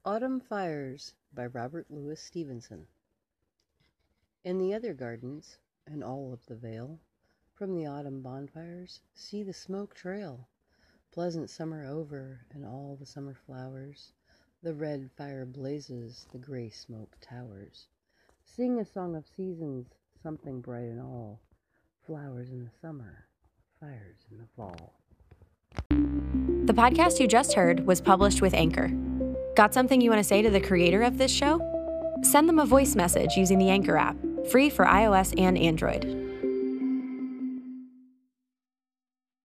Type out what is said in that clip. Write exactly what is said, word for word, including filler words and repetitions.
Autumn Fires by Robert Louis Stevenson. In the other gardens, and all of the vale, from the autumn bonfires, see the smoke trail. Pleasant summer over, and all the summer flowers, the red fire blazes, the gray smoke towers. Sing a song of seasons, something bright and all, flowers in the summer, fires in the fall. The podcast you just heard was published with Anchor. Got something you want to say to the creator of this show? Send them a voice message using the Anchor app, free for iOS and Android.